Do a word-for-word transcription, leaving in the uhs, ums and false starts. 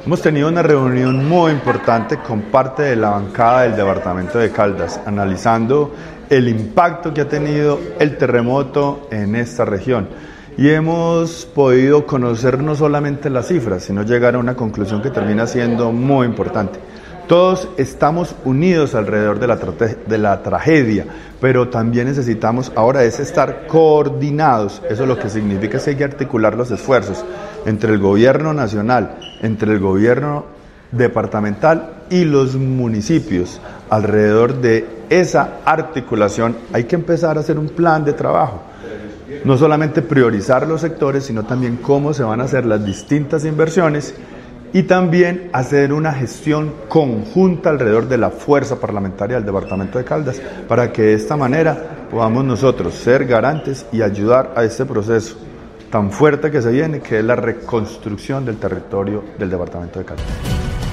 Hemos tenido una reunión muy importante con parte de la bancada del departamento de Caldas, analizando el impacto que ha tenido el terremoto en esta región. Y hemos podido conocer no solamente las cifras, sino llegar a una conclusión que termina siendo muy importante. Todos estamos unidos alrededor de la, tra- de la tragedia, pero también necesitamos ahora es estar coordinados. Eso es lo que significa es que hay que articular los esfuerzos entre el gobierno nacional, entre el gobierno departamental y los municipios. Alrededor de esa articulación hay que empezar a hacer un plan de trabajo. No solamente priorizar los sectores, sino también cómo se van a hacer las distintas inversiones y también hacer una gestión conjunta alrededor de la fuerza parlamentaria del departamento de Caldas, para que de esta manera podamos nosotros ser garantes y ayudar a este proceso tan fuerte que se viene, que es la reconstrucción del territorio del departamento de Caldas.